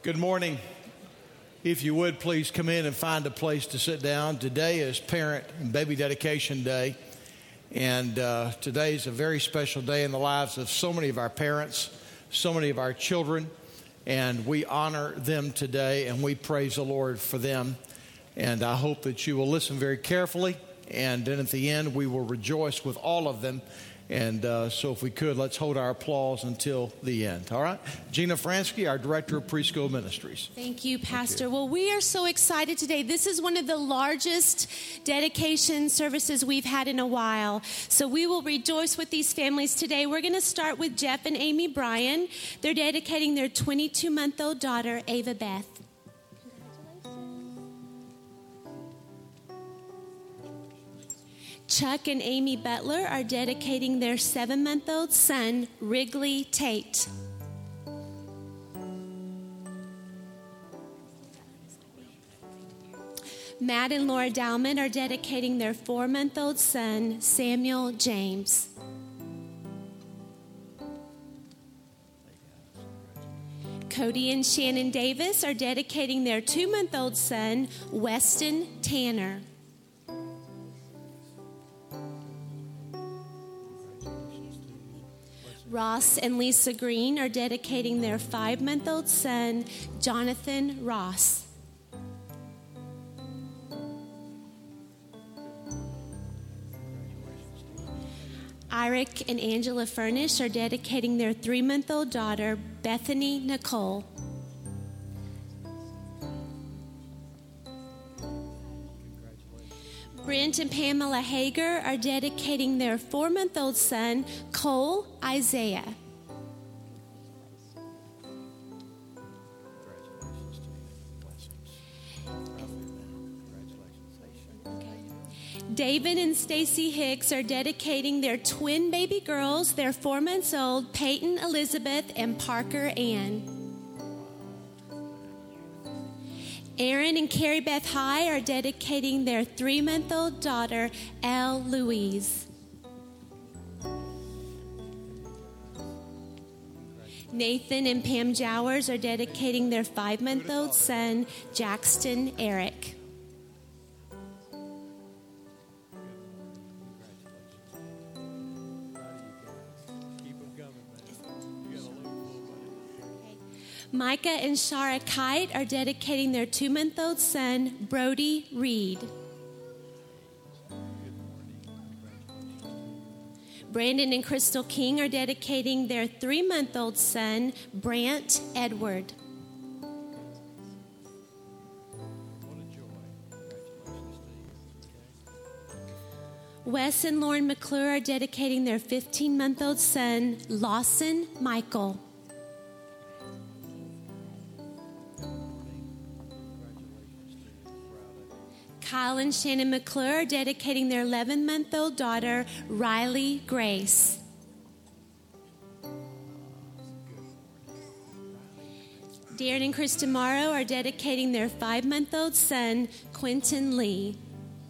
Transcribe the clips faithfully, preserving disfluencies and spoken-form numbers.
Good morning. If you would, please come in and find a place to sit down. Today is Parent and Baby Dedication Day, and uh, today is a very special day in the lives of so many of our parents, so many of our children, and we honor them today, and we praise the Lord for them. And I hope that you will listen very carefully, and then at the end, we will rejoice with all of them. And uh, so if we could, let's hold our applause until the end. All right? Gina Fransky, our Director of Preschool Ministries. Thank you, Pastor. Thank you. Well, we are so excited today. This is one of the largest dedication services we've had in a while. So we will rejoice with these families today. We're going to start with Jeff and Amy Bryan. They're dedicating their twenty-two-month-old daughter, Ava Beth. Chuck and Amy Butler are dedicating their seven-month-old son, Wrigley Tate. Matt and Laura Dowman are dedicating their four-month-old son, Samuel James. Cody and Shannon Davis are dedicating their two-month-old son, Weston Tanner. Ross and Lisa Green are dedicating their five-month-old son, Jonathan Ross. Eric and Angela Furnish are dedicating their three-month-old daughter, Bethany Nicole. Brent and Pamela Hager are dedicating their four-month-old son, Cole Isaiah. David and Stacy Hicks are dedicating their twin baby girls, their four months old, Peyton Elizabeth and Parker Ann. Aaron and Carrie Beth High are dedicating their three-month-old daughter, Elle Louise. Nathan and Pam Jowers are dedicating their five-month-old son, Jackson Eric. Micah and Shara Kite are dedicating their two-month-old son, Brody Reed. Brandon and Crystal King are dedicating their three-month-old son, Brant Edward. Wes and Lauren McClure are dedicating their fifteen-month-old son, Lawson Michael. Kyle and Shannon McClure are dedicating their eleven-month-old daughter, Riley Grace. Darren and Kristen Morrow are dedicating their five-month-old son, Quentin Lee.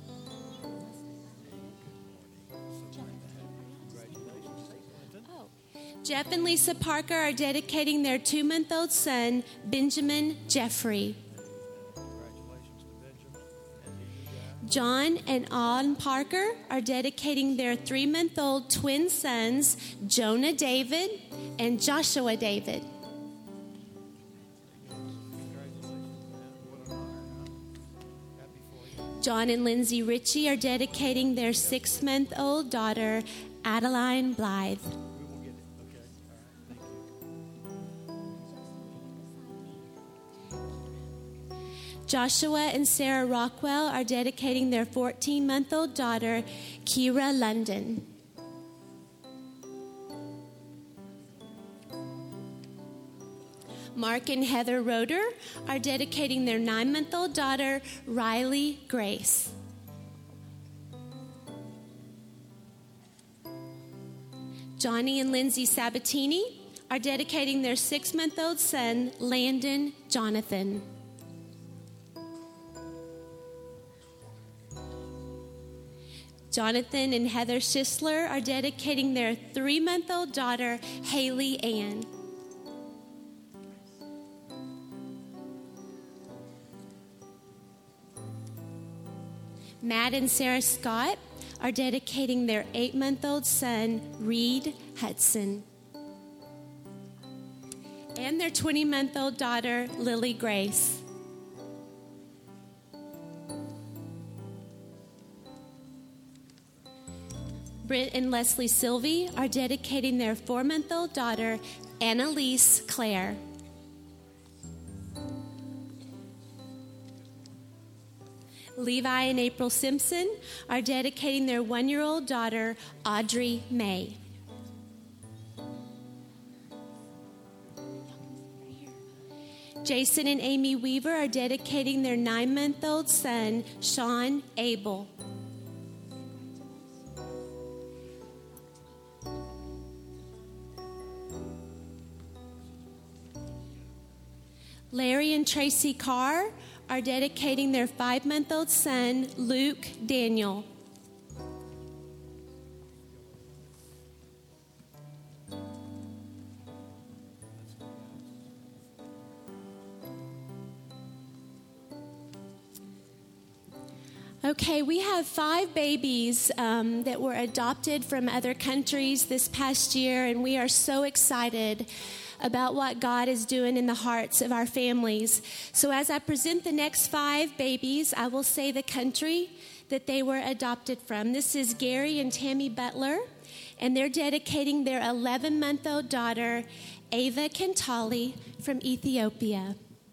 Jeff and Lisa Parker are dedicating their two-month-old son, Benjamin Jeffrey. John and Auden Parker are dedicating their three-month-old twin sons, Jonah David and Joshua David. John and Lindsay Ritchie are dedicating their six-month-old daughter, Adeline Blythe. Joshua and Sarah Rockwell are dedicating their fourteen-month-old daughter, Kira London. Mark and Heather Roeder are dedicating their nine-month-old daughter, Riley Grace. Johnny and Lindsay Sabatini are dedicating their six-month-old son, Landon Jonathan. Jonathan and Heather Schisler are dedicating their three-month-old daughter, Haley Ann. Matt and Sarah Scott are dedicating their eight-month-old son, Reed Hudson, and their twenty-month-old daughter, Lily Grace. Britt and Leslie Sylvie are dedicating their four-month-old daughter, Annalise Claire. Levi and April Simpson are dedicating their one-year-old daughter, Audrey May. Jason and Amy Weaver are dedicating their nine-month-old son, Sean Abel. Larry and Tracy Carr are dedicating their five-month-old son, Luke Daniel. Okay, we have five babies um, that were adopted from other countries this past year, and we are so excited about what God is doing in the hearts of our families. So as I present the next five babies, I will say the country that they were adopted from. This is Gary and Tammy Butler, and they're dedicating their eleven-month-old daughter, Ava Kentali, from Ethiopia.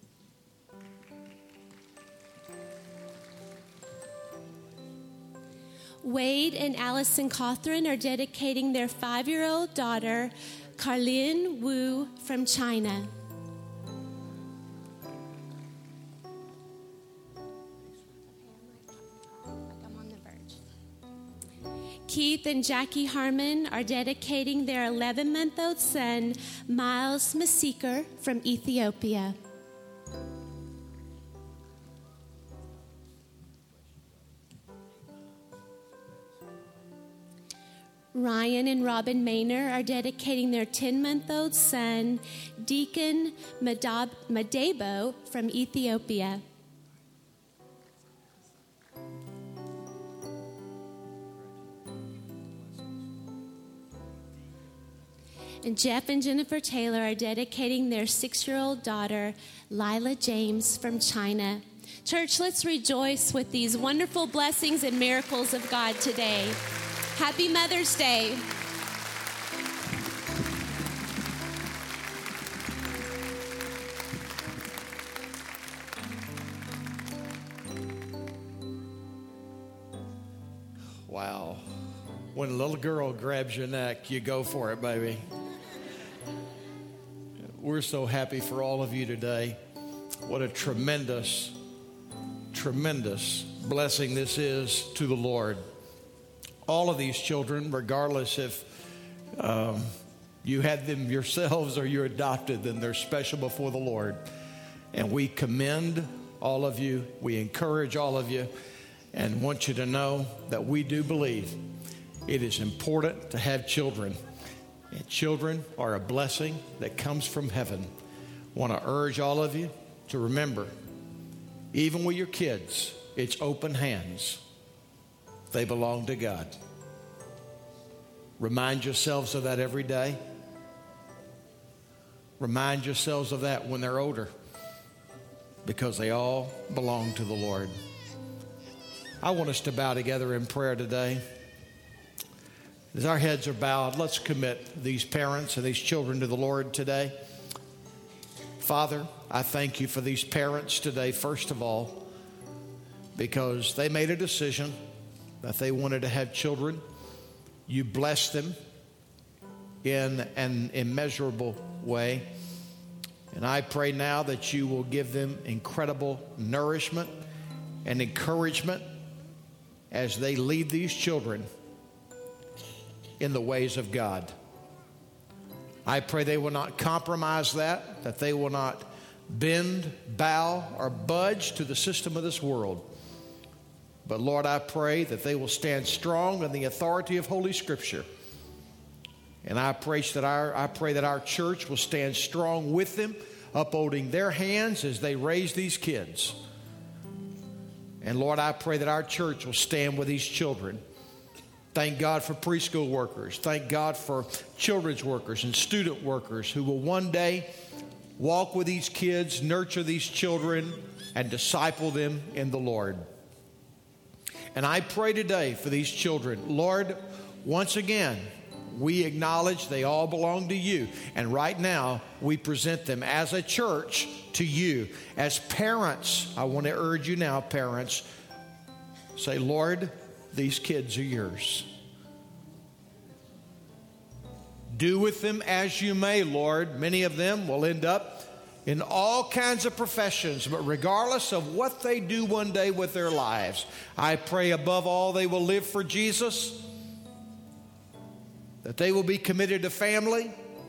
Wade and Allison Cawthron are dedicating their five-year-old daughter, Carlin Wu, from China. I'm on the verge. Keith and Jackie Harmon are dedicating their eleven-month-old son, Miles Maseeker, from Ethiopia. Ryan and Robin Maynor are dedicating their ten-month-old son, Deacon Madab- Madebo, from Ethiopia. And Jeff and Jennifer Taylor are dedicating their six-year-old daughter, Lila James, from China. Church, let's rejoice with these wonderful blessings and miracles of God today. Happy Mother's Day. Wow. When a little girl grabs your neck, you go for it, baby. We're so happy for all of you today. What a tremendous, tremendous blessing this is to the Lord. All of these children, regardless if um, you had them yourselves or you're adopted, then they're special before the Lord. And we commend all of you. We encourage all of you and want you to know that we do believe it is important to have children. And children are a blessing that comes from heaven. I want to urge all of you to remember, even with your kids, it's open hands. They belong to God. Remind yourselves of that every day. Remind yourselves of that when they're older, because they all belong to the Lord. I want us to bow together in prayer today. As our heads are bowed, let's commit these parents and these children to the Lord today. Father, I thank you for these parents today, first of all, because they made a decision that they wanted to have children. You blessed them in an immeasurable way. And I pray now that you will give them incredible nourishment and encouragement as they lead these children in the ways of God. I pray they will not compromise that, that they will not bend, bow, or budge to the system of this world. But Lord, I pray that they will stand strong in the authority of Holy Scripture. And I pray that our, I pray that our church will stand strong with them, upholding their hands as they raise these kids. And Lord, I pray that our church will stand with these children. Thank God for preschool workers. Thank God for children's workers and student workers who will one day walk with these kids, nurture these children, and disciple them in the Lord. And I pray today for these children. Lord, once again, we acknowledge they all belong to you. And right now, we present them as a church to you. As parents, I want to urge you now, parents, say, Lord, these kids are yours. Do with them as you may, Lord. Many of them will end up in all kinds of professions, but regardless of what they do one day with their lives, I pray above all they will live for Jesus, that they will be committed to family,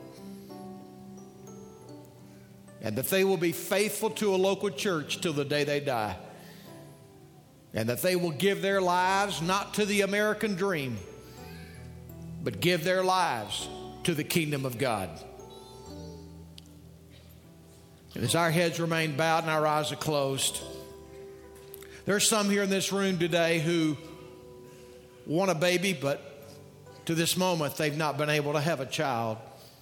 and that they will be faithful to a local church till the day they die. And that they will give their lives not to the American dream, but give their lives to the kingdom of God. And as our heads remain bowed and our eyes are closed, there are some here in this room today who want a baby, but to this moment they've not been able to have a child.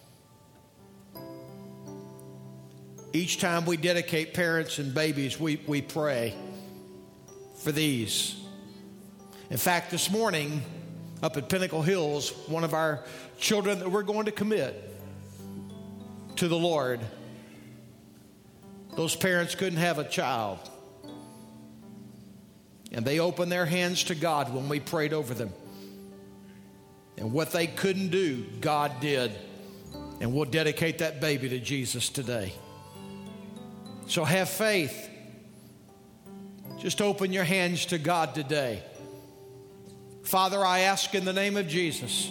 Each time we dedicate parents and babies, we, we pray for these. In fact, this morning up at Pinnacle Hills, one of our children that we're going to commit to the Lord, those parents couldn't have a child. And they opened their hands to God when we prayed over them. And what they couldn't do, God did. And we'll dedicate that baby to Jesus today. So have faith. Just open your hands to God today. Father, I ask in the name of Jesus,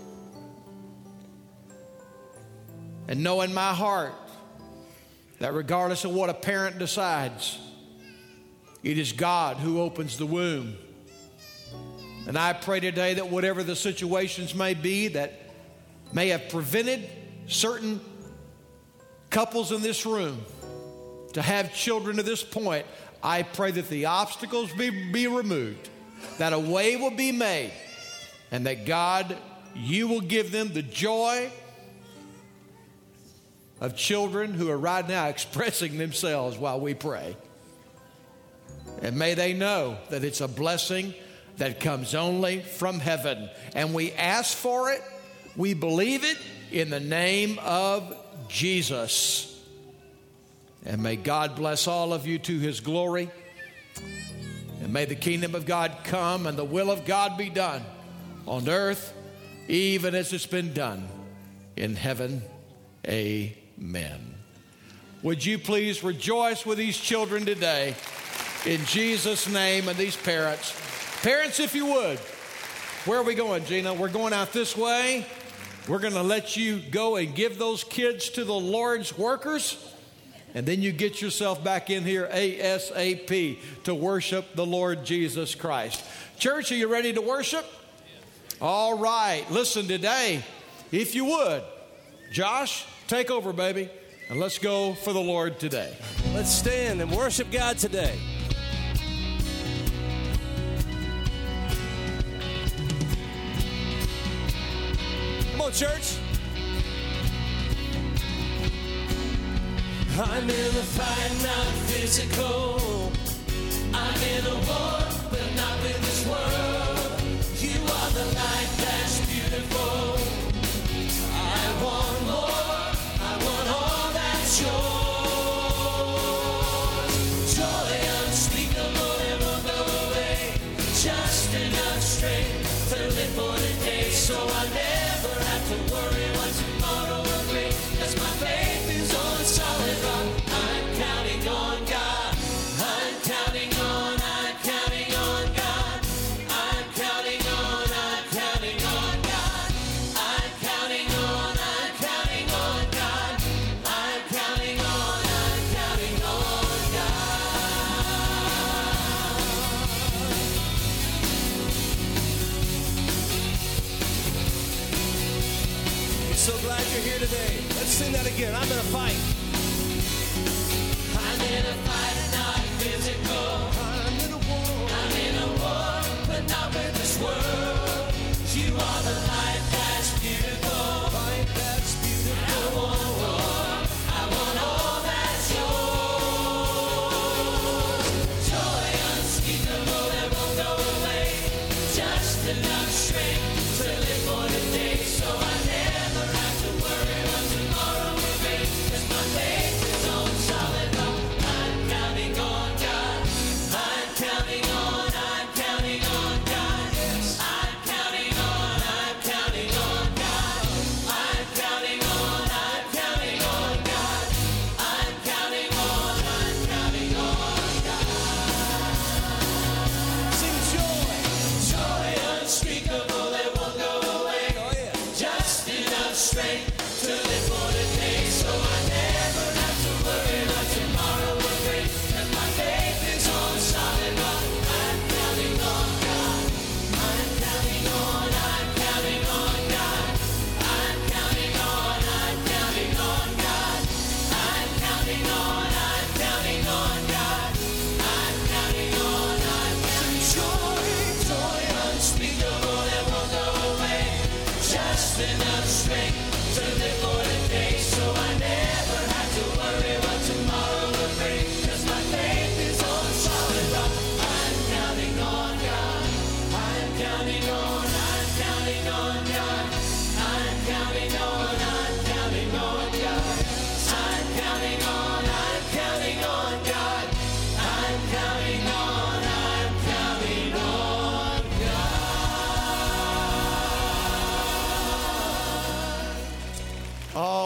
and know in my heart that regardless of what a parent decides, it is God who opens the womb. And I pray today that whatever the situations may be that may have prevented certain couples in this room to have children to this point, I pray that the obstacles be, be removed, that a way will be made, and that God, you will give them the joy of children who are right now expressing themselves while we pray. And may they know that it's a blessing that comes only from heaven. And we ask for it, we believe it in the name of Jesus. And may God bless all of you to his glory. And may the kingdom of God come and the will of God be done on earth, even as it's been done in heaven. Amen. Would you please rejoice with these children today in Jesus' name, and these parents. Parents, if you would. Where are we going, Gina? We're going out this way. We're going to let you go and give those kids to the Lord's workers. And then you get yourself back in here ASAP to worship the Lord Jesus Christ. Church, are you ready to worship? All right. Listen, today, if you would, Josh, take over, baby, and let's go for the Lord today. Let's stand and worship God today. Come on, church. I'm in a fight, not physical. I'm in a war, but not with this world. You are the light that's beautiful. I want more. I want all that's yours. Joy unspeakable and won't go away. Just enough strength to live for the day, so I never have to worry what tomorrow will bring. 'Cause my faith is on solid rock. I'm counting on God. I'm counting on, I'm counting on God. I'm counting on, I'm counting on God. I'm counting on, I'm counting on God. I'm counting on, I'm counting on God. We're so glad you're here today. Let's sing that again. I'm in a fight. I'm in a fight, not physical. I'm in a war.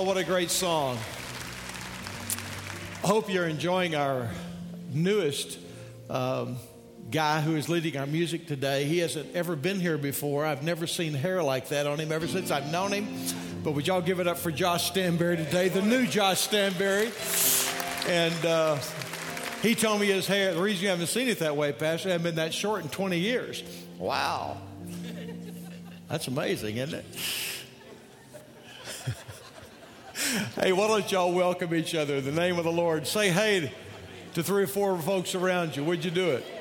what a great song. I hope you're enjoying our newest um, guy who is leading our music today. He hasn't ever been here before. I've never seen hair like that on him ever since I've known him. But would y'all give it up for Josh Stanberry today, the new Josh Stanberry. And uh, he told me his hair, the reason you haven't seen it that way, Pastor, it hasn't been that short in twenty years. Wow. That's amazing, isn't it? Hey, why don't y'all welcome each other in the name of the Lord. Say hey to three or four folks around you. Would you do it?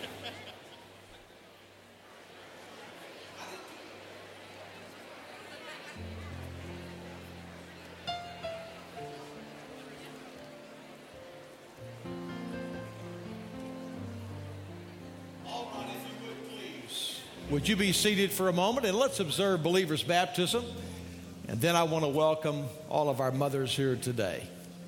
All right, if you would please. Would you be seated for a moment and let's observe believers' baptism. And then I want to welcome all of our mothers here today.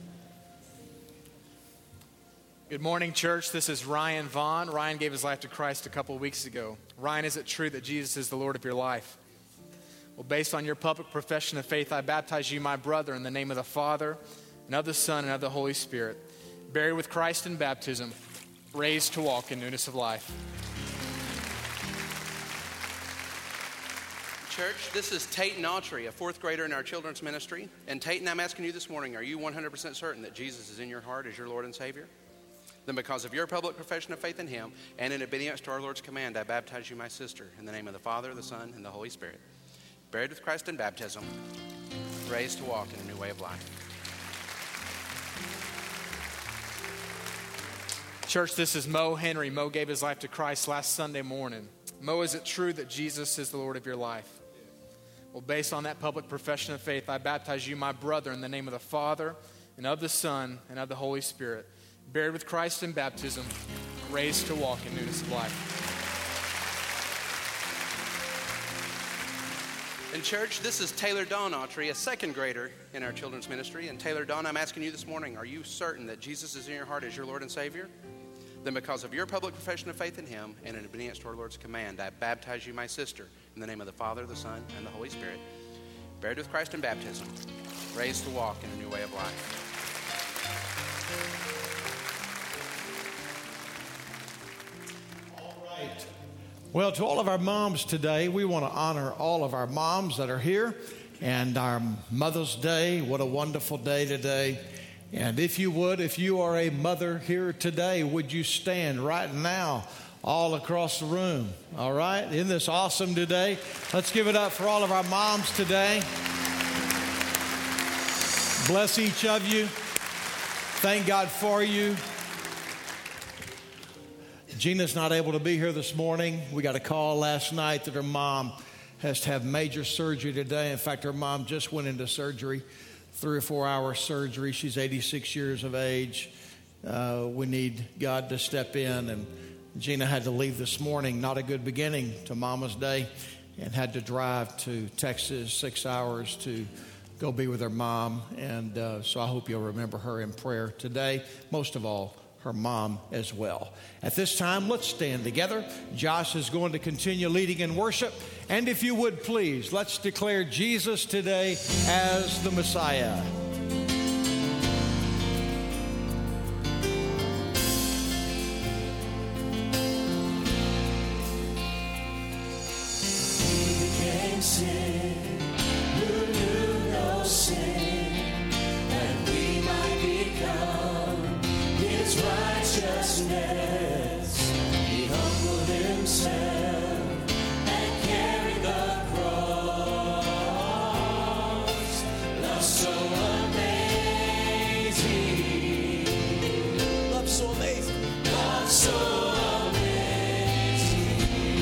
Good morning, church. This is Ryan Vaughn. Ryan gave his life to Christ a couple of weeks ago. Ryan, is it true that Jesus is the Lord of your life? Well, based on your public profession of faith, I baptize you, my brother, in the name of the Father, and of the Son, and of the Holy Spirit, buried with Christ in baptism, raised to walk in newness of life. Church, this is Tayton Autry, a fourth grader in our children's ministry. And Tayton, I'm asking you this morning, are you one hundred percent certain that Jesus is in your heart as your Lord and Savior? Then because of your public profession of faith in Him and in obedience to our Lord's command, I baptize you, my sister, in the name of the Father, the Son, and the Holy Spirit. Buried with Christ in baptism, raised to walk in a new way of life. Church, this is Mo Henry. Mo gave his life to Christ last Sunday morning. Mo, is it true that Jesus is the Lord of your life? Well, based on that public profession of faith, I baptize you, my brother, in the name of the Father, and of the Son, and of the Holy Spirit, buried with Christ in baptism, raised to walk in newness of life. In church, this is Taylor Dawn Autry, a second grader in our children's ministry. And Taylor Dawn, I'm asking you this morning, are you certain that Jesus is in your heart as your Lord and Savior? Then because of your public profession of faith in Him and in obedience to our Lord's command, I baptize you, my sister, in the name of the Father, the Son, and the Holy Spirit, buried with Christ in baptism, raised to walk in a new way of life. All right. Well, to all of our moms today, we want to honor all of our moms that are here and our Mother's Day. What a wonderful day today. And if you would, if you are a mother here today, would you stand right now all across the room? All right? Isn't this awesome today? Let's give it up for all of our moms today. Bless each of you. Thank God for you. Gina's not able to be here this morning. We got a call last night that her mom has to have major surgery today. In fact, her mom just went into surgery. Three or four hour surgery. She's eighty-six years of age. Uh, we need God to step in. And Gina had to leave this morning. Not a good beginning to Mama's Day. And had to drive to Texas six hours to go be with her mom. And uh, so I hope you'll remember her in prayer today. Most of all, her mom as well. At this time, let's stand together. Josh is going to continue leading in worship. And if you would please, let's declare Jesus today as the Messiah. He became sin, who knew no sin, that we might become His righteousness. He humbled Himself and carried the cross. Love so amazing. Love so amazing. Love so amazing.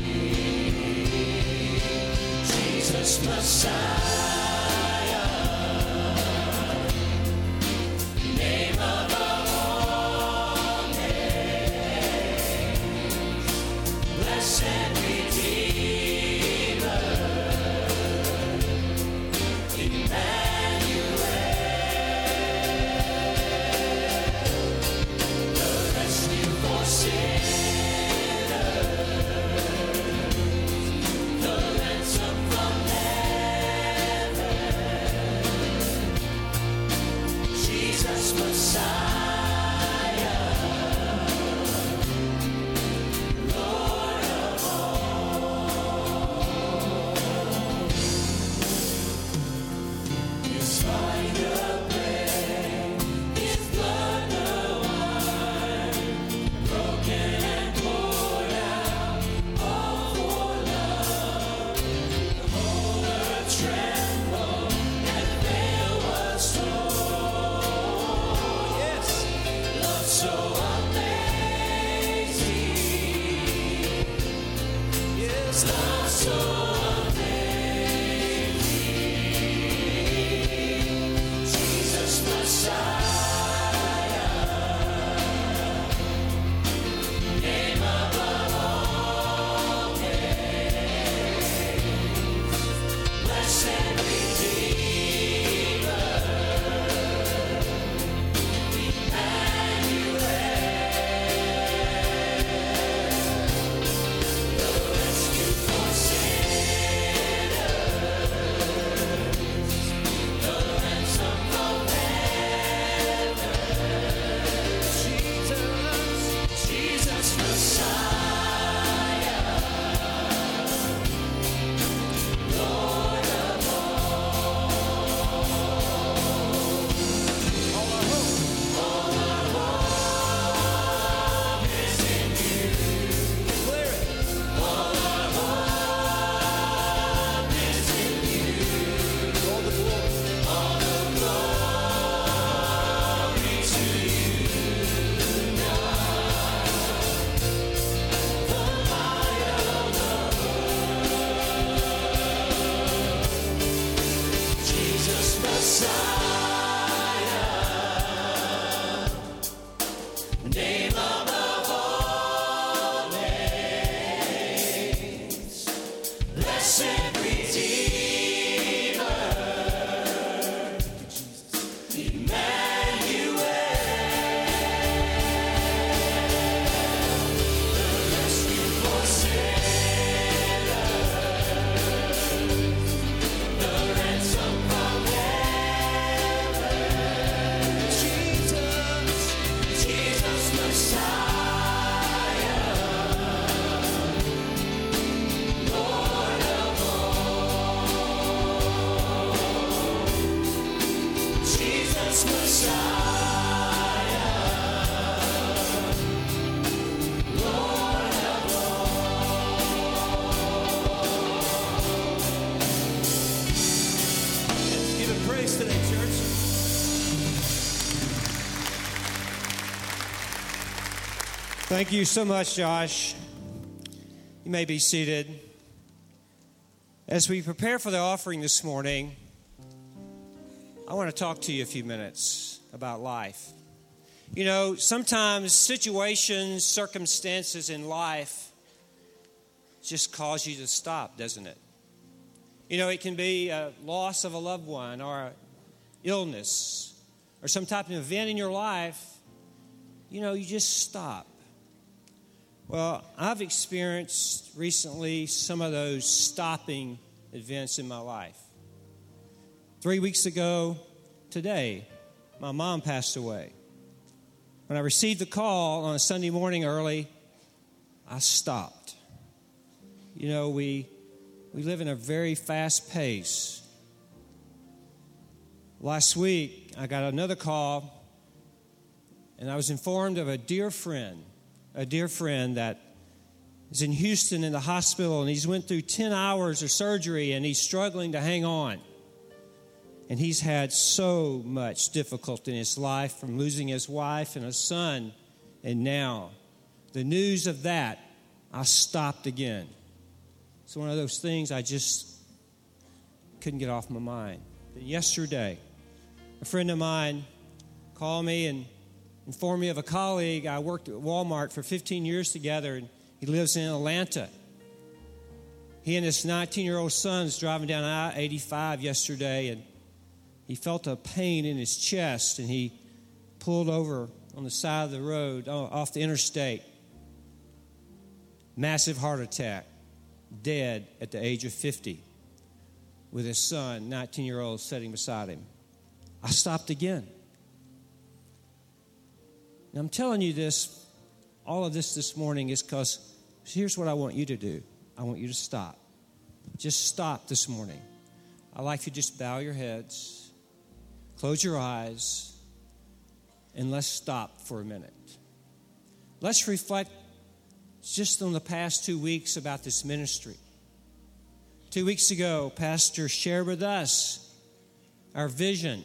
Jesus Messiah. The ransom from heaven. name above all names, blessed Redeemer, Emmanuel, the rescue for sinners, the ransom from heaven, Jesus, Jesus Messiah, Lord of all, Jesus Messiah, Lord of Give him praise today, church. Thank you so much, Josh. You may be seated. As we prepare for the offering this morning, I want to talk to you a few minutes about life. You know, sometimes situations, circumstances in life just cause you to stop, doesn't it? You know, it can be a loss of a loved one or a illness or some type of event in your life. You know, you just stop. Well, I've experienced recently some of those stopping events in my life. Three weeks ago today, my mom passed away. When I received the call on a Sunday morning early, I stopped. You know, we we live in a very fast pace. Last week, I got another call, and I was informed of a dear friend, a dear friend that is in Houston in the hospital, and he's went through ten hours of surgery, and he's struggling to hang on. And he's had so much difficulty in his life, from losing his wife and a son, and now the news of that, I stopped again. It's one of those things I just couldn't get off my mind. But yesterday, a friend of mine called me and informed me of a colleague. I worked at Walmart for fifteen years together, and he lives in Atlanta. He and his nineteen-year-old son was driving down I eighty-five yesterday, and he felt a pain in his chest, and he pulled over on the side of the road off the interstate. Massive heart attack, dead at the age of fifty, with his son, nineteen-year-old, sitting beside him. I stopped again. Now, I'm telling you this, all of this this morning is because here's what I want you to do. I want you to stop. Just stop this morning. I'd like you to just bow your heads, close your eyes, and let's stop for a minute. Let's reflect just on the past two weeks about this ministry. Two weeks ago, Pastor shared with us our vision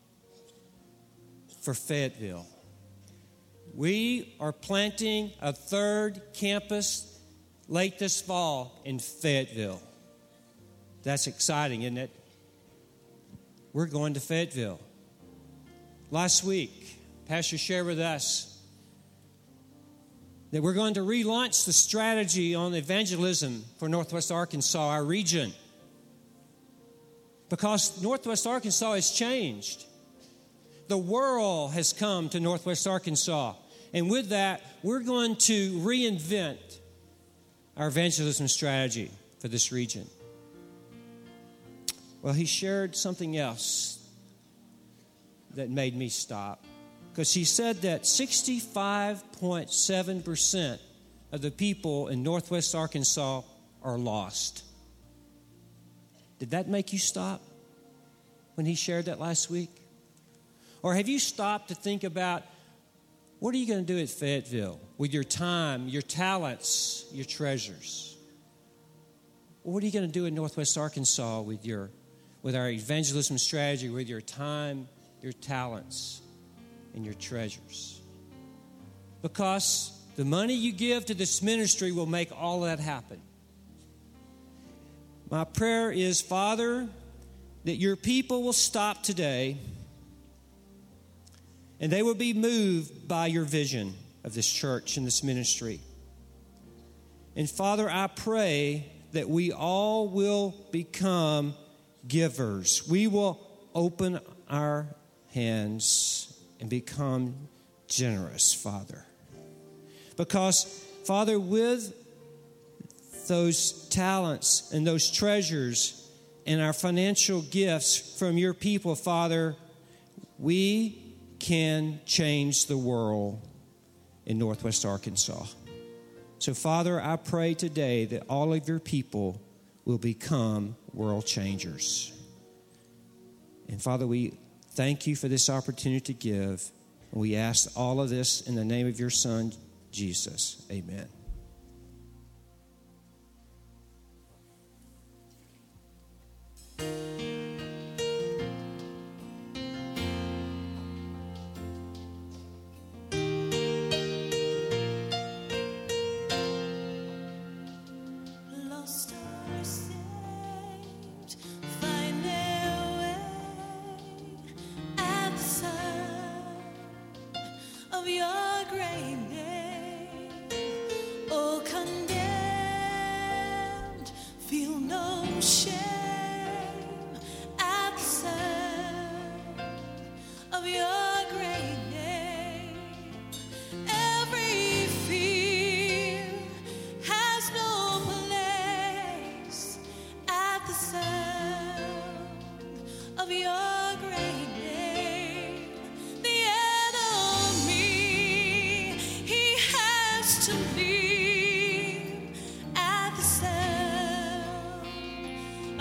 for Fayetteville. We are planting a third campus late this fall in Fayetteville. That's exciting, isn't it? We're going to Fayetteville. Last week, Pastor shared with us that we're going to relaunch the strategy on evangelism for Northwest Arkansas, our region. Because Northwest Arkansas has changed. The world has come to Northwest Arkansas. And with that, we're going to reinvent our evangelism strategy for this region. Well, he shared something else that made me stop. Because he said that sixty-five point seven percent of the people in Northwest Arkansas are lost. Did that make you stop when he shared that last week? Or have you stopped to think about, what are you going to do at Fayetteville with your time, your talents, your treasures? What are you going to do in Northwest Arkansas with your, with our evangelism strategy, with your time, your talents, and your treasures? Because the money you give to this ministry will make all that happen. My prayer is, Father, that your people will stop today and they will be moved by your vision of this church and this ministry. And Father, I pray that we all will become givers. We will open our hands and become generous, Father. Because, Father, with those talents and those treasures and our financial gifts from your people, Father, we can change the world in Northwest Arkansas. So, Father, I pray today that all of your people will become world changers. And, Father, we thank you for this opportunity to give. And we ask all of this in the name of your Son, Jesus. Amen. Lost or saved, find their way at the sound of your great name. Oh, condemned, feel no shame at the sound of your great name. Every fear has no place at the sound of your great name. The enemy, he has to leave at the sound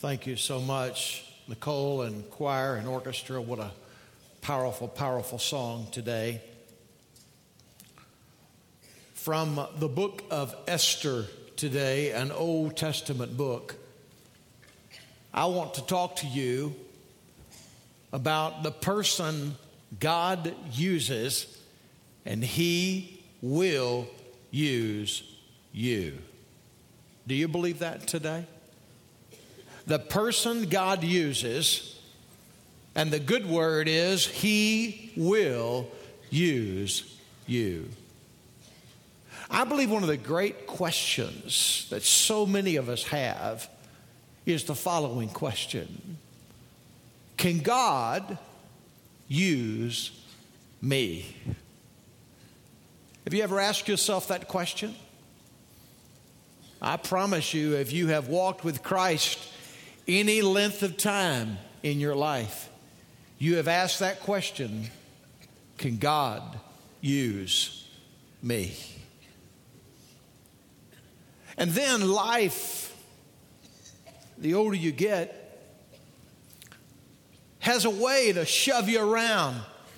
Thank you so much, Nicole and choir and orchestra. What a powerful, powerful song today. From the book of Esther today, an Old Testament book, I want to talk to you about the person God uses, and He will use you. Do you believe that today? The person God uses, and the good word is He will use you. I believe one of the great questions that so many of us have is the following question: can God use me? Have you ever asked yourself that question? I promise you, if you have walked with Christ any length of time in your life, you have asked that question: can God use me? And then life, the older you get, has a way to shove you around,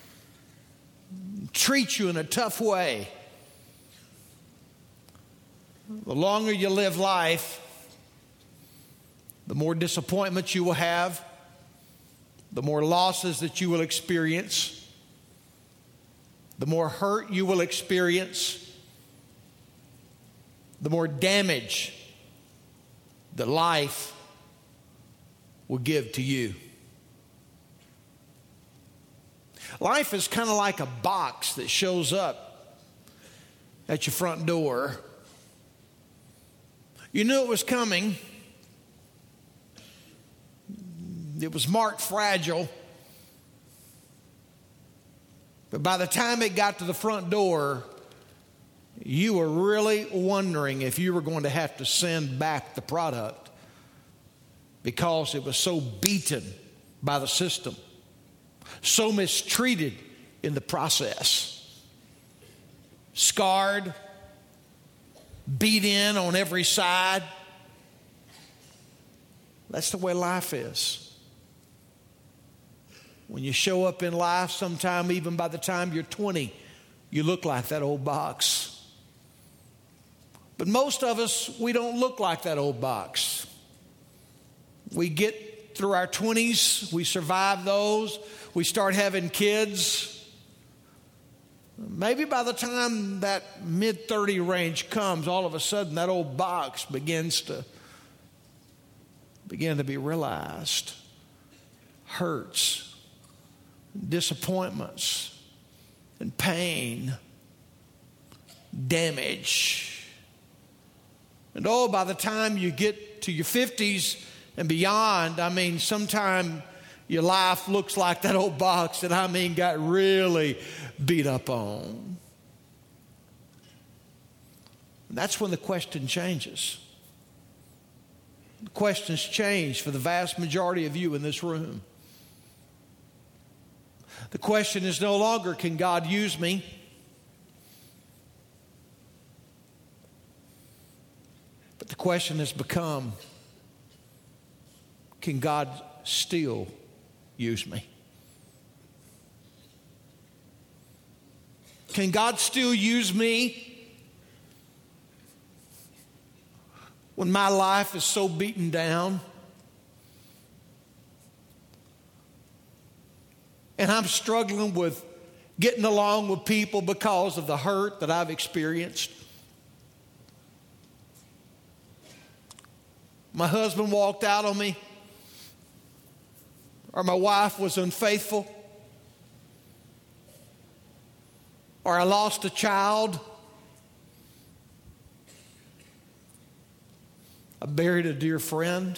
treat you in a tough way. The longer you live life, the more disappointments you will have, the more losses that you will experience, the more hurt you will experience, the more damage that life will give to you. Life is kind of like a box that shows up at your front door. You knew it was coming. It was marked fragile. But by the time it got to the front door, you were really wondering if you were going to have to send back the product because it was so beaten by the system, so mistreated in the process, scarred, beat in on every side. That's the way life is. When you show up in life, sometime even by the time you're twenty, you look like that old box. But most of us, we don't look like that old box. We get through our twenties, we survive those, we start having kids. Maybe by the time that mid thirty range comes, all of a sudden that old box begins to begin to be realized. Hurts, disappointments, and pain, damage. And oh, by the time you get to your fifties and beyond, I mean, sometime your life looks like that old box that, I mean, got really beat up on. And that's when the question changes. The questions change for the vast majority of you in this room. The question is no longer, can God use me? But the question has become, can God still use me? Can God still use me when my life is so beaten down? And I'm struggling with getting along with people because of the hurt that I've experienced. My husband walked out on me, or my wife was unfaithful, or I lost a child, I buried a dear friend,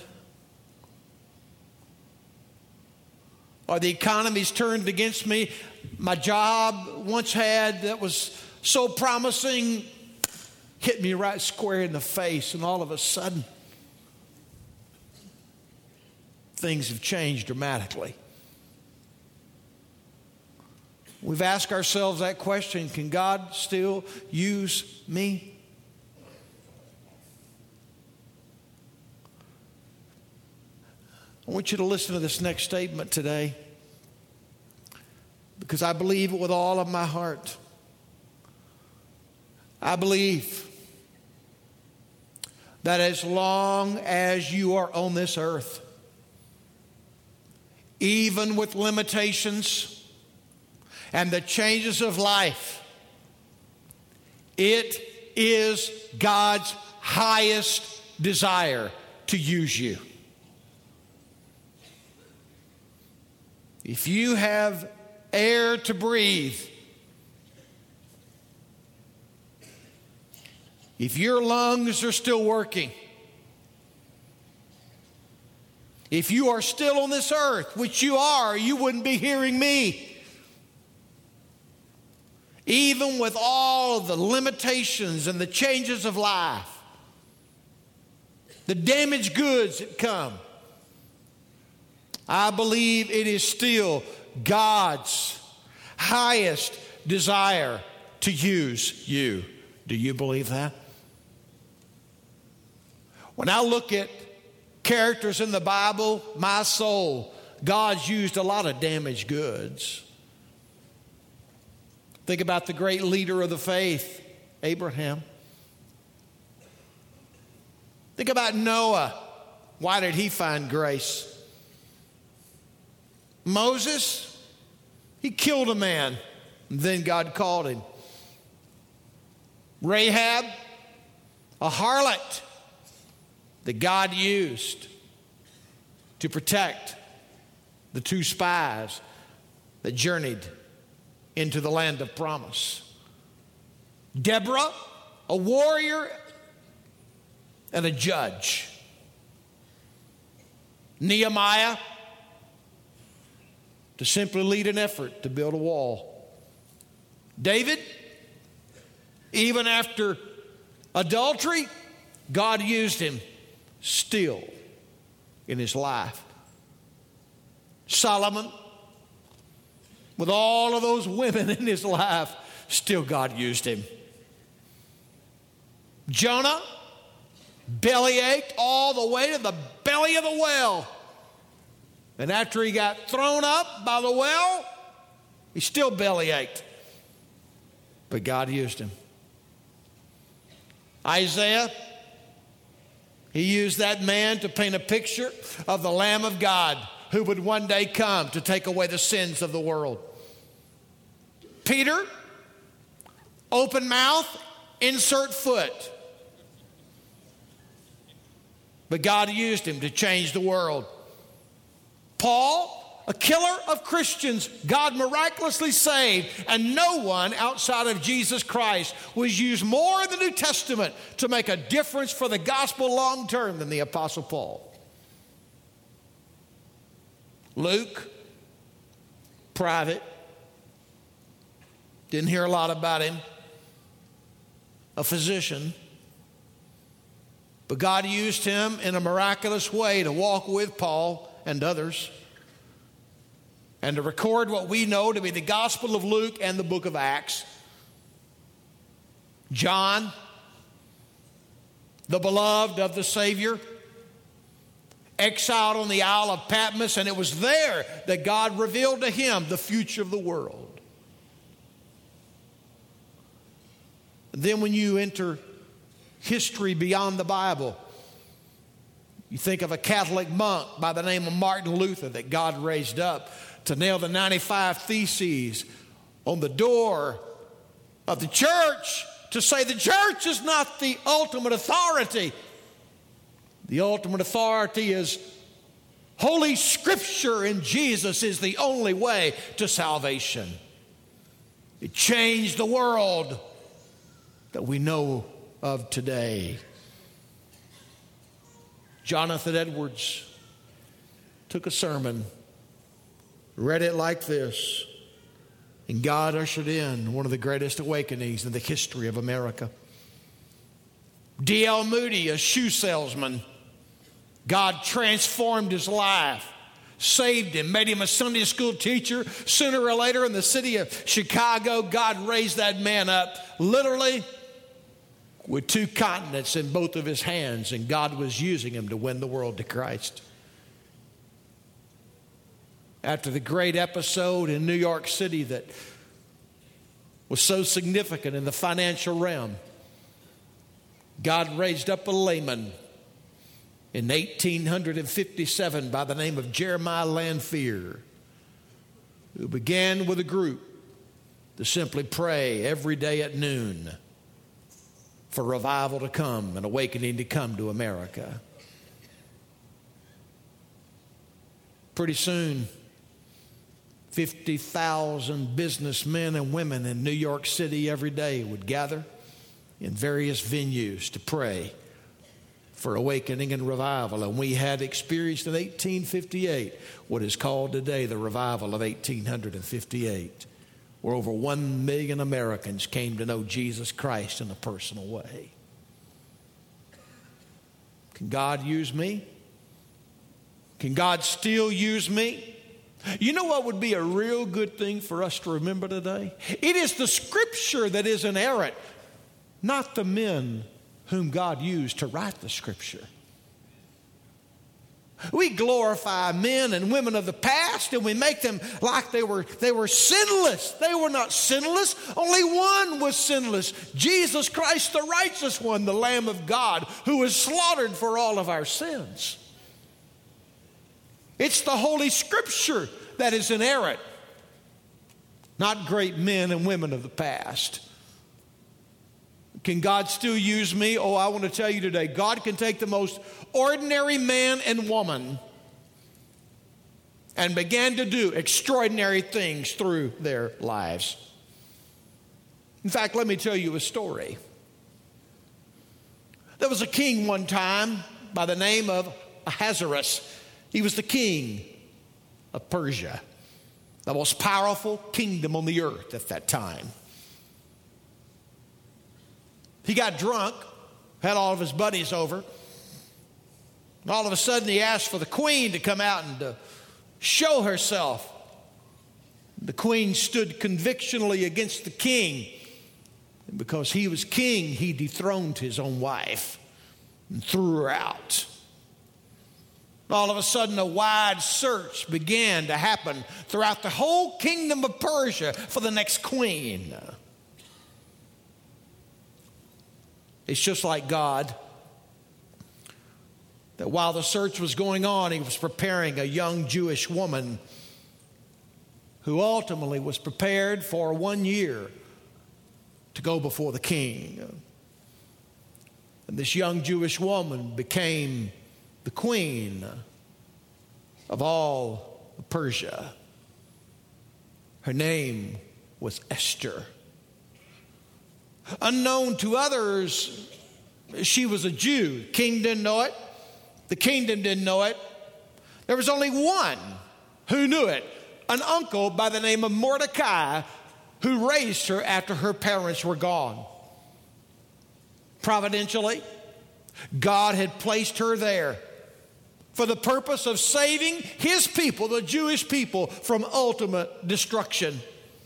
or the economy's turned against me. My job once had that was so promising hit me right square in the face, and all of a sudden things have changed dramatically. We've asked ourselves that question, can God still use me? I want you to listen to this next statement today, because I believe it with all of my heart. I believe that as long as you are on this earth, even with limitations and the changes of life, it is God's highest desire to use you. If you have air to breathe, if your lungs are still working, if you are still on this earth, which you are, you wouldn't be hearing me. Even with all the limitations and the changes of life, the damaged goods that come, I believe it is still God's highest desire to use you. Do you believe that? When I look at characters in the Bible, my soul, God's used a lot of damaged goods. Think about the great leader of the faith, Abraham. Think about Noah. Why did he find grace? Moses, he killed a man, and then God called him. Rahab, a harlot that God used to protect the two spies that journeyed into the land of promise. Deborah, a warrior and a judge. Nehemiah, to simply lead an effort to build a wall. David, even after adultery, God used him still in his life. Solomon, with all of those women in his life, still God used him. Jonah, bellyached all the way to the belly of the well. And after he got thrown up by the well, he still bellyached. But God used him. Isaiah, he used that man to paint a picture of the Lamb of God who would one day come to take away the sins of the world. Peter, open mouth, insert foot. But God used him to change the world. Paul, a killer of Christians, God miraculously saved, and no one outside of Jesus Christ was used more in the New Testament to make a difference for the gospel long term than the Apostle Paul. Luke, private, didn't hear a lot about him, a physician, but God used him in a miraculous way to walk with Paul and others, and to record what we know to be the Gospel of Luke and the book of Acts. John, the beloved of the Savior, exiled on the Isle of Patmos, and it was there that God revealed to him the future of the world. And then when you enter history beyond the Bible, you think of a Catholic monk by the name of Martin Luther that God raised up to nail the ninety-five Theses on the door of the church to say the church is not the ultimate authority. The ultimate authority is Holy Scripture, and Jesus is the only way to salvation. It changed the world that we know of today. Jonathan Edwards took a sermon, read it like this, and God ushered in one of the greatest awakenings in the history of America. D L Moody, a shoe salesman, God transformed his life, saved him, made him a Sunday school teacher. Sooner or later in the city of Chicago, God raised that man up literally with two continents in both of his hands, and God was using him to win the world to Christ. after the great episode in New York City that was so significant in the financial realm, God raised up a layman in eighteen fifty-seven by the name of Jeremiah Lanphier, who began with a group to simply pray every day at noon for revival to come and awakening to come to America. Pretty soon, fifty thousand businessmen and women in New York City every day would gather in various venues to pray for awakening and revival. And we had experienced in eighteen fifty-eight what is called today the revival of eighteen fifty-eight, where over one million Americans came to know Jesus Christ in a personal way. Can God use me? Can God still use me? You know what would be a real good thing for us to remember today? It is the Scripture that is inerrant, not the men whom God used to write the Scripture. We glorify men and women of the past, and we make them like they were, they were sinless. They were not sinless. Only one was sinless. Jesus Christ, the righteous one, the Lamb of God, who was slaughtered for all of our sins. It's the Holy Scripture that is inerrant, not great men and women of the past. Can God still use me? Oh, I want to tell you today, God can take the most ordinary man and woman and begin to do extraordinary things through their lives. In fact, let me tell you a story. There was a king one time by the name of Ahasuerus. He was the king of Persia, the most powerful kingdom on the earth at that time. He got drunk, had all of his buddies over. And all of a sudden he asked for the queen to come out and to show herself. The queen stood convictionally against the king. And because he was king, he dethroned his own wife and threw her out. All of a sudden, a wide search began to happen throughout the whole kingdom of Persia for the next queen. It's just like God, that while the search was going on, he was preparing a young Jewish woman who ultimately was prepared for one year to go before the king. And this young Jewish woman became the queen of all of Persia. Her name was Esther. Unknown to others, she was a Jew. The king didn't know it. The kingdom didn't know it. There was only one who knew it, an uncle by the name of Mordecai, who raised her after her parents were gone. Providentially, God had placed her there for the purpose of saving his people, the Jewish people, from ultimate destruction.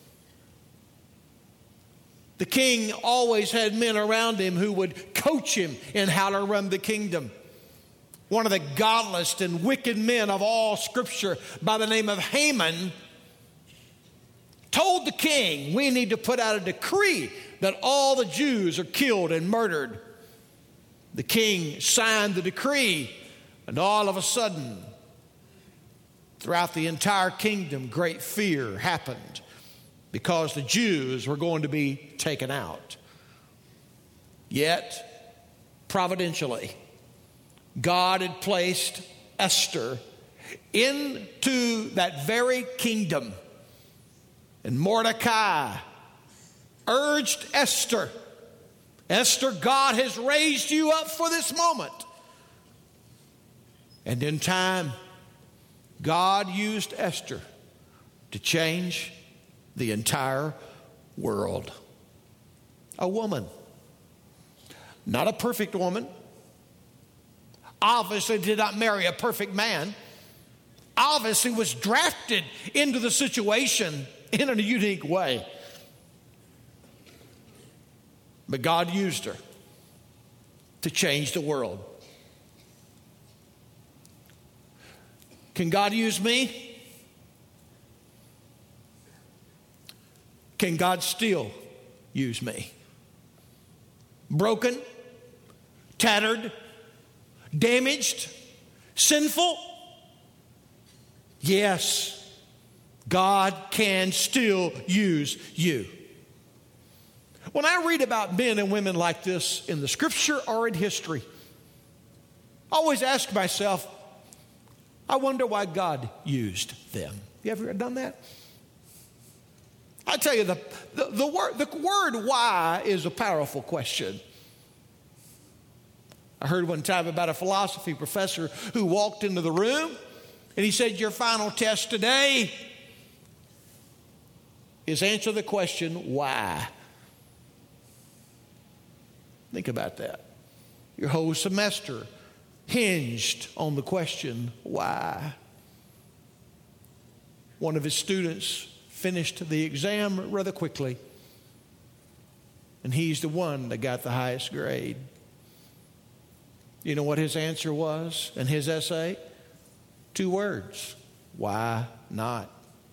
The king always had men around him who would coach him in how to run the kingdom. One of the godless and wicked men of all Scripture by the name of Haman told the king, we need to put out a decree that all the Jews are killed and murdered. The king signed the decree, and all of a sudden, throughout the entire kingdom, great fear happened because the Jews were going to be taken out. Yet, providentially, God had placed Esther into that very kingdom. And Mordecai urged Esther, Esther, God has raised you up for this moment. And in time, God used Esther to change the entire world. A woman, not a perfect woman, obviously did not marry a perfect man, obviously was drafted into the situation in a unique way. But God used her to change the world. Can God use me? can God still use me? Broken, tattered, damaged, sinful? Yes, God can still use you. When I read about men and women like this in the Scripture or in history, I always ask myself, I wonder why God used them. You ever done that? I tell you, the, the, the, word, the word why is a powerful question. I heard one time about a philosophy professor who walked into the room and he said, your final test today is answer the question, why? Think about that. Your whole semester hinged on the question, why? One of his students finished the exam rather quickly, and he's the one that got the highest grade. You know what his answer was in his essay? Two words. Why not?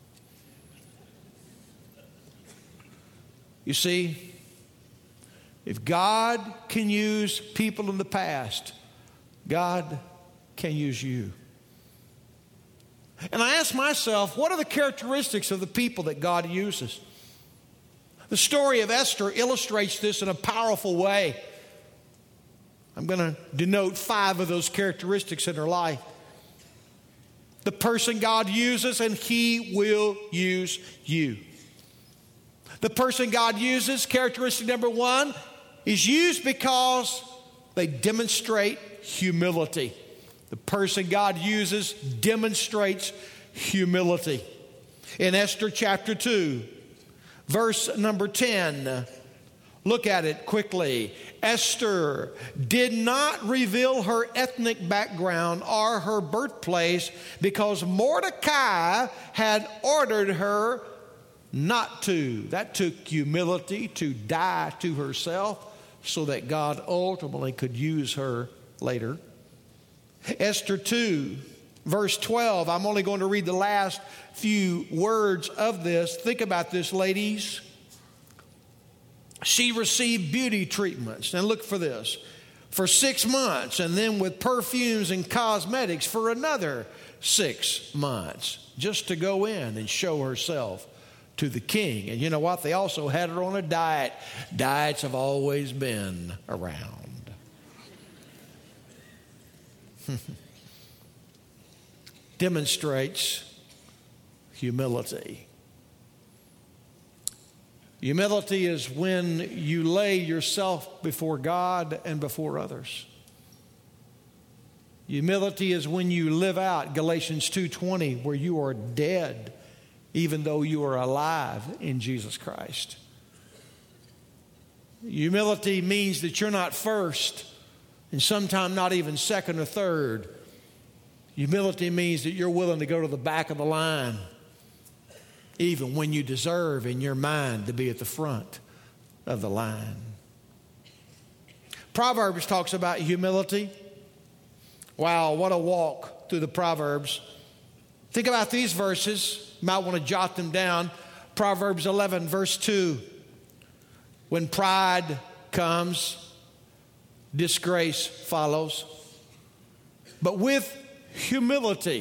You see, if God can use people in the past, God can use you. And I ask myself, what are the characteristics of the people that God uses? The story of Esther illustrates this in a powerful way. I'm going to denote five of those characteristics in her life. The person God uses, and He will use you. The person God uses, characteristic number one, is used because they demonstrate humility. The person God uses demonstrates humility. In Esther chapter two, verse number ten, look at it quickly. Esther did not reveal her ethnic background or her birthplace because Mordecai had ordered her not to. That took humility to die to herself so that God ultimately could use her later. Esther two, verse twelve. I'm only going to read the last few words of this. Think about this, ladies. She received beauty treatments. Now look for this. For six months, and then with perfumes and cosmetics for another six months, just to go in and show herself to the king. And you know what? They also had her on a diet. Diets have always been around. Demonstrates humility. Humility is when you lay yourself before God and before others. Humility is when you live out Galatians two twenty, where you are dead even though you are alive in Jesus Christ. Humility means that you're not first, and sometimes not even second or third. Humility means that you're willing to go to the back of the line, even when you deserve in your mind to be at the front of the line. Proverbs talks about humility. Wow, what a walk through the Proverbs. Think about these verses. You might want to jot them down. Proverbs eleven, verse two. When pride comes, disgrace follows. But with humility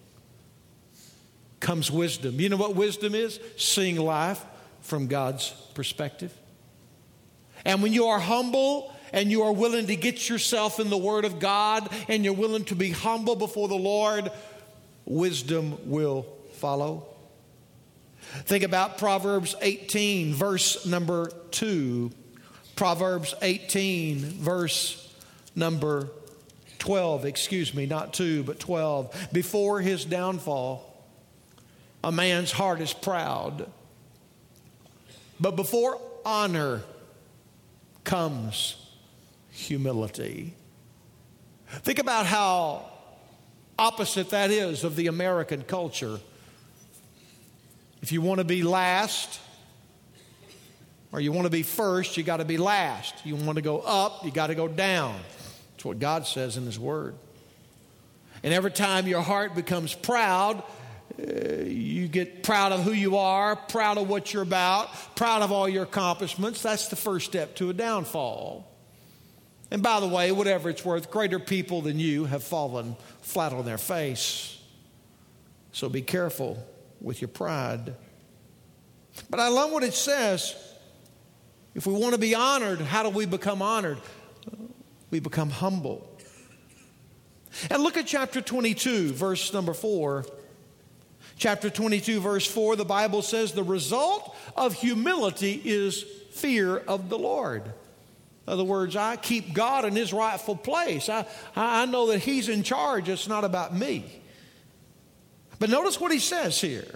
comes wisdom. You know what wisdom is? Seeing life from God's perspective. And when you are humble and you are willing to get yourself in the Word of God and you're willing to be humble before the Lord, wisdom will follow. Think about Proverbs eighteen, verse number two. Proverbs eighteen, verse number twelve. Excuse me, not two, but twelve. Before his downfall, a man's heart is proud, but before honor comes humility. Think about how opposite that is of the American culture. If you want to be last, or you want to be first, you got to be last. You want to go up, you got to go down. That's what God says in His Word. And every time your heart becomes proud, uh, you get proud of who you are, proud of what you're about, proud of all your accomplishments. That's the first step to a downfall. And by the way, whatever it's worth, greater people than you have fallen flat on their face. So be careful with your pride. But I love what it says. If we want to be honored, how do we become honored? We become humble. And look at chapter twenty-two, verse number four. Chapter twenty-two, verse four, the Bible says, the result of humility is fear of the Lord. In other words, I keep God in His rightful place. I, I know that He's in charge. It's not about me. But notice what he says here.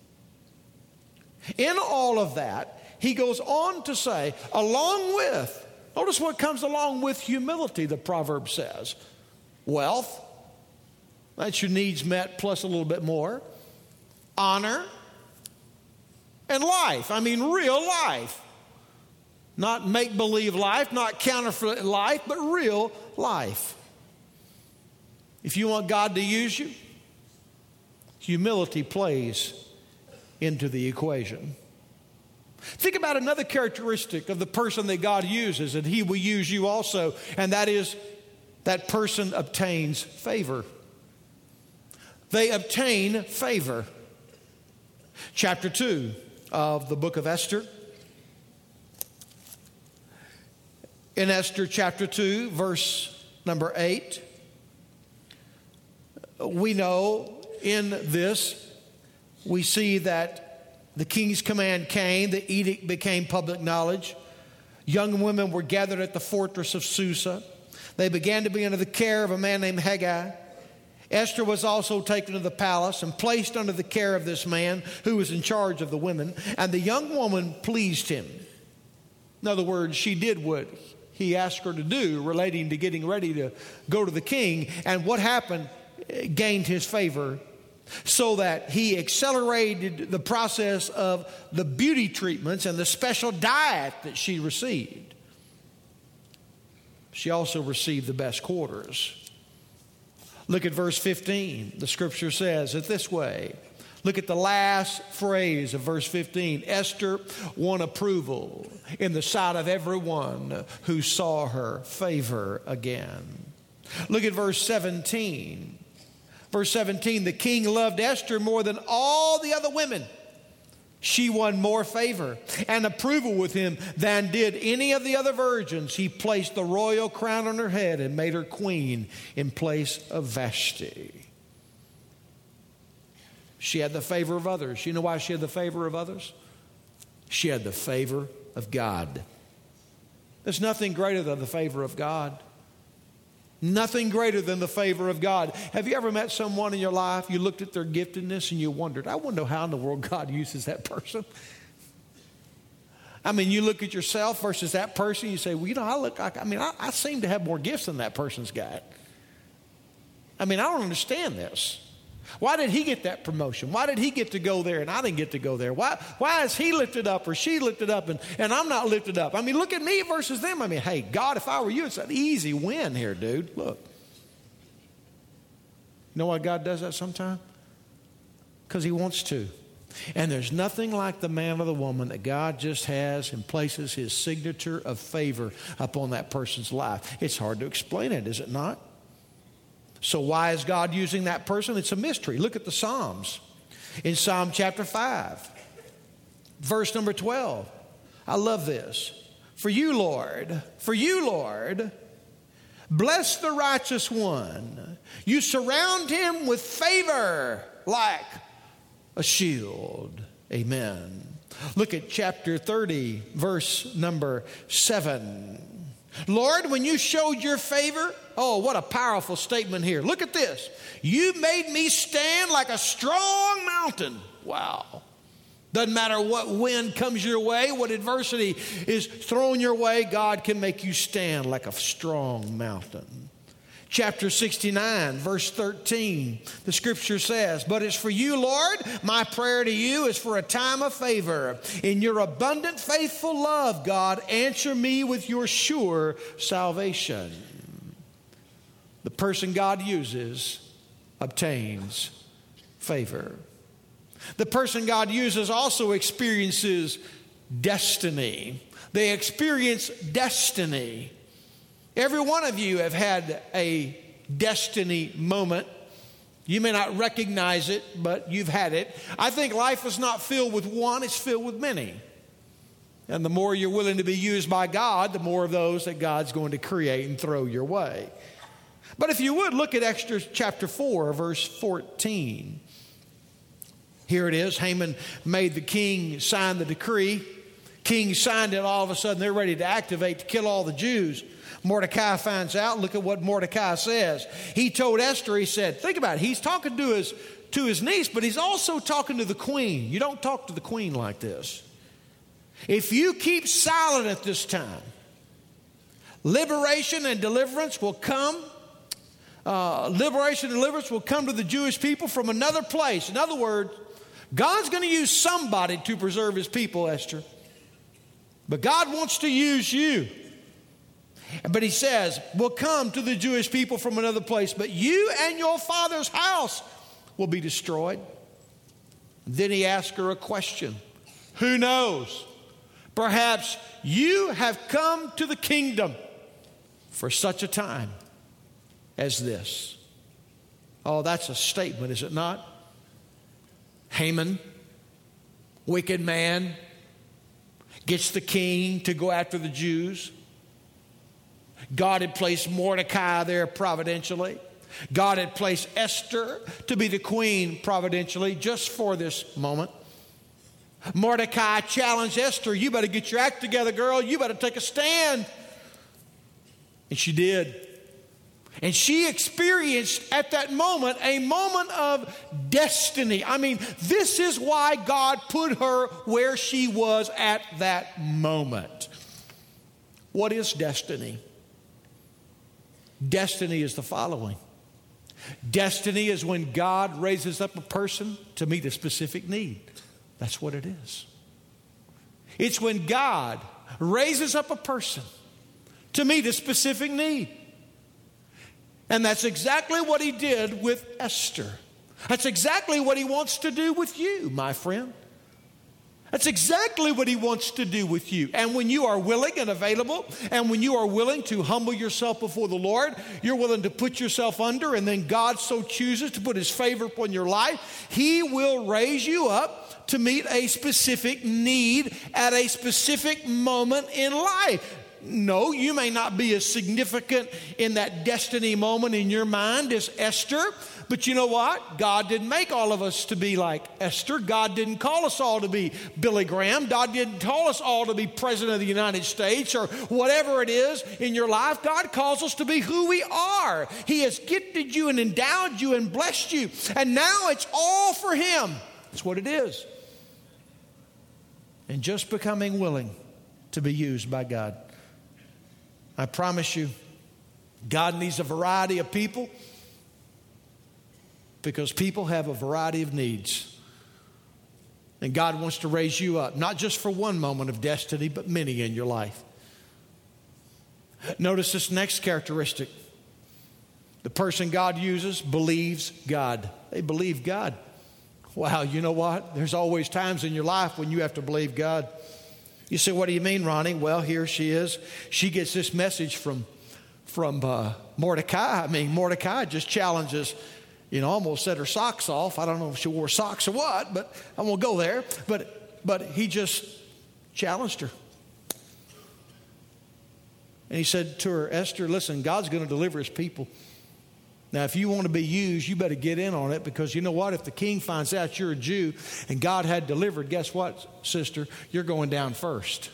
In all of that, he goes on to say, along with, notice what comes along with humility, the proverb says. Wealth, that's your needs met plus a little bit more. Honor and life. I mean, real life. Not make-believe life, not counterfeit life, but real life. If you want God to use you, humility plays into the equation. Think about another characteristic of the person that God uses, and He will use you also, and that is that person obtains favor. They obtain favor. Chapter two of the book of Esther. In Esther chapter two, verse number eight, we know in this, we see that the king's command came, the edict became public knowledge. Young women were gathered at the fortress of Susa. They began to be under the care of a man named Haggai. Esther was also taken to the palace and placed under the care of this man who was in charge of the women. And the young woman pleased him. In other words, she did what he asked her to do relating to getting ready to go to the king. And what happened gained his favor, so that he accelerated the process of the beauty treatments and the special diet that she received. She also received the best quarters. Look at verse fifteen. The scripture says it this way. Look at the last phrase of verse fifteen. Esther won approval in the sight of everyone who saw her favor again. Look at verse seventeen. Verse seventeen, the king loved Esther more than all the other women. She won more favor and approval with him than did any of the other virgins. He placed the royal crown on her head and made her queen in place of Vashti. She had the favor of others. You know why she had the favor of others? She had the favor of God. There's nothing greater than the favor of God. Nothing greater than the favor of God. Have you ever met someone in your life, you looked at their giftedness and you wondered, I wonder how in the world God uses that person? I mean, you look at yourself versus that person, you say, well, you know, I look like, I mean, I, I seem to have more gifts than that person's got. I mean, I don't understand this. Why did he get that promotion? Why did he get to go there and I didn't get to go there? Why, why is he lifted up or she lifted up and, and I'm not lifted up? I mean, look at me versus them. I mean, hey, God, if I were you, it's an easy win here, dude. Look. You know why God does that sometimes? Because He wants to. And there's nothing like the man or the woman that God just has and places His signature of favor upon that person's life. It's hard to explain it, is it not? So why is God using that person? It's a mystery. Look at the Psalms. In Psalm chapter five, verse number twelve. I love this. For you, Lord, for you, Lord, bless the righteous one. You surround him with favor like a shield. Amen. Look at chapter thirty, verse number seven. Lord, when you showed your favor, oh, what a powerful statement here. Look at this. You made me stand like a strong mountain. Wow. Doesn't matter what wind comes your way, what adversity is thrown your way, God can make you stand like a strong mountain. Chapter sixty-nine, verse thirteen, the scripture says, but as for you, Lord, my prayer to you is for a time of favor. In your abundant, faithful love, God, answer me with your sure salvation. The person God uses obtains favor. The person God uses also experiences destiny. They experience destiny. Every one of you have had a destiny moment. You may not recognize it, but you've had it. I think life is not filled with one, it's filled with many. And the more you're willing to be used by God, the more of those that God's going to create and throw your way. But if you would, look at Esther chapter four, verse fourteen. Here it is. Haman made the king sign the decree. King signed it. All of a sudden, they're ready to activate to kill all the Jews. Mordecai finds out. Look at what Mordecai says. He told Esther, he said, think about it. He's talking to his, to his niece, but he's also talking to the queen. You don't talk to the queen like this. If you keep silent at this time, liberation and deliverance will come. Uh, liberation and deliverance will come to the Jewish people from another place. In other words, God's going to use somebody to preserve his people, Esther. But God wants to use you. But he says, we'll come to the Jewish people from another place, but you and your father's house will be destroyed. Then he asked her a question. Who knows? Perhaps you have come to the kingdom for such a time as this. Oh, that's a statement, is it not? Haman, wicked man, gets the king to go after the Jews. God had placed Mordecai there providentially. God had placed Esther to be the queen providentially just for this moment. Mordecai challenged Esther, you better get your act together, girl. You better take a stand. And she did. And she experienced at that moment a moment of destiny. I mean, this is why God put her where she was at that moment. What is destiny? Destiny is the following. Destiny is when God raises up a person to meet a specific need. That's what it is. It's when God raises up a person to meet a specific need. And that's exactly what he did with Esther. That's exactly what he wants to do with you, my friend. That's exactly what he wants to do with you. And when you are willing and available, and when you are willing to humble yourself before the Lord, you're willing to put yourself under, and then God so chooses to put his favor upon your life, he will raise you up to meet a specific need at a specific moment in life. No, you may not be as significant in that destiny moment in your mind as Esther, but you know what? God didn't make all of us to be like Esther. God didn't call us all to be Billy Graham. God didn't call us all to be President of the United States or whatever it is in your life. God calls us to be who we are. He has gifted you and endowed you and blessed you, and now it's all for him. That's what it is. And just becoming willing to be used by God. I promise you, God needs a variety of people because people have a variety of needs. And God wants to raise you up, not just for one moment of destiny, but many in your life. Notice this next characteristic. The person God uses believes God. They believe God. Wow, you know what? There's always times in your life when you have to believe God. You say, what do you mean, Ronnie? Well, here she is. She gets this message from, from uh, Mordecai. I mean, Mordecai just challenges, you know, almost set her socks off. I don't know if she wore socks or what, but I won't go there. But, but he just challenged her. And he said to her, Esther, listen, God's going to deliver his people. Now, if you want to be used, you better get in on it, because you know what? If the king finds out you're a Jew and God had delivered, guess what, sister? You're going down first.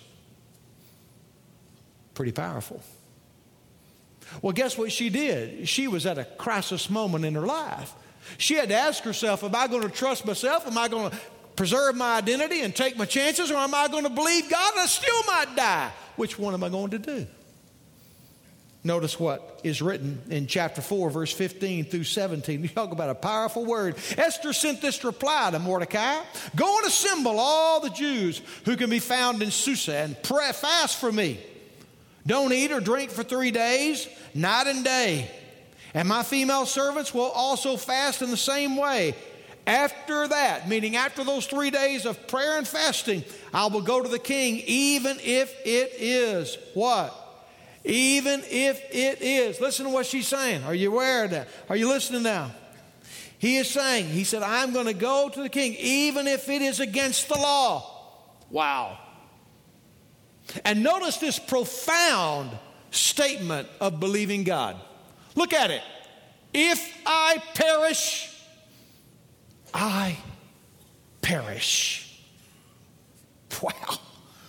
Pretty powerful. Well, guess what she did? She was at a crisis moment in her life. She had to ask herself, am I going to trust myself? Am I going to preserve my identity and take my chances? Or am I going to believe God and I still might die? Which one am I going to do? Notice what is written in chapter four, verse fifteen through seventeen. You talk about a powerful word. Esther sent this reply to Mordecai. Go and assemble all the Jews who can be found in Susa and pray, fast for me. Don't eat or drink for three days, night and day. And my female servants will also fast in the same way. After that, meaning after those three days of prayer and fasting, I will go to the king, even if it is what? Even if it is. Listen to what she's saying. Are you aware of that? Are you listening now? He is saying, he said, I'm going to go to the king, even if it is against the law. Wow. And notice this profound statement of believing God. Look at it. If I perish, I perish. Wow.